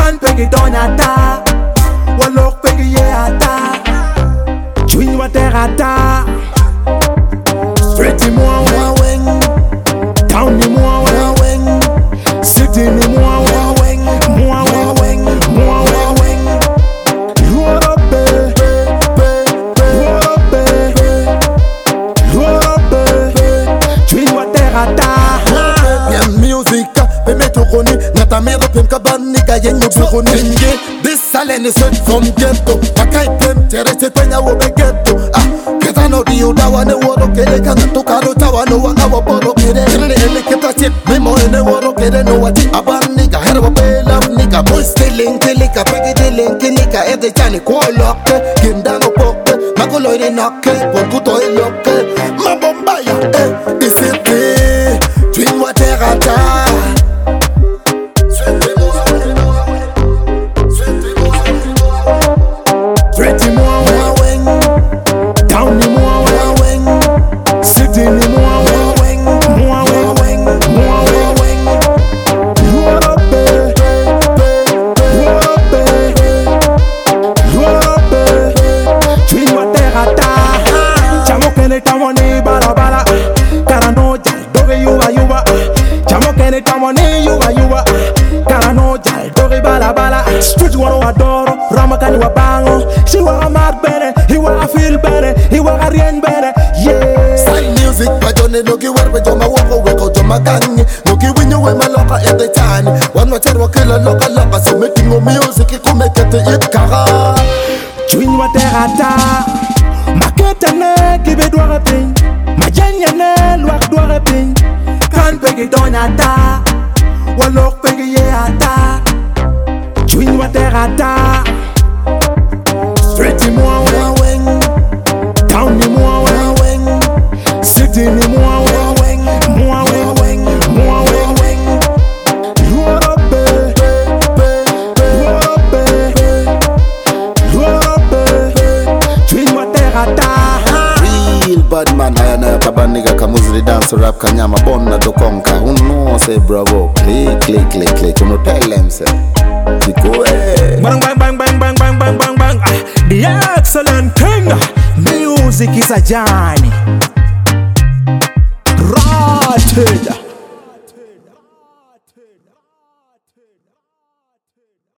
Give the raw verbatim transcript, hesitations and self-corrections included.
Kan pegi donyata Walok pegi yeata Chwin waterata Street ni mwa weng Town ni mwa weng City ni mwa weng Mwa weng Mwa weng Luope Luope Luope Chwin waterata Yan music Pe meto koni Nata mero pem kaban Niga yen yo koni Nge Bisale ni set from ghetto Makai pem Tere se penya wobe ghetto Ah Keta no di udawa ne woro kere Kanga tukaro tawa no wanga waboro kere Kere ele keta chip Memo ene woro kere No wati aban niga Herwa pay love niga Boys stealing kilika Pegi dealing kinika Ede chani kwa loke Kindango poke Magolo ine noke Ponkuto iloke Mabombaya Eh Isiti Twin waterata Tamoni bala bala, karano jal doge yuwa yuwa. Chamo kene tamoni yuwa yuwa, karano jal doge bala bala. Street wano adoro, rama kani wabango. She wa mad bene, he wa feel bene, he wa rien bene. Yeah. Style music, pajone nogi warbe joma wako weko joma gangi. Nogi winyo we maloka ete tani. Wano charwa kila loka loka, so making music ikumekete ikara. Chwin wa terata. Maketane kibe doire ping Majanyane luak doire ping Kan pegi donyata Walok pegi yeata Chwin waterata Street ni mwa weng Town ni mwa weng City ni mwa weng Mwa weng Mwa weng Luope Luope Luope Chwin waterata Bad man, I know kaban nigga kamuzri dance rap kanyama bonna do konka. Uno say bravo, click click click click. Uno tell them say, Chikoe. Bang bang bang bang bang bang bang bang bang. The excellent king. Music is a journey.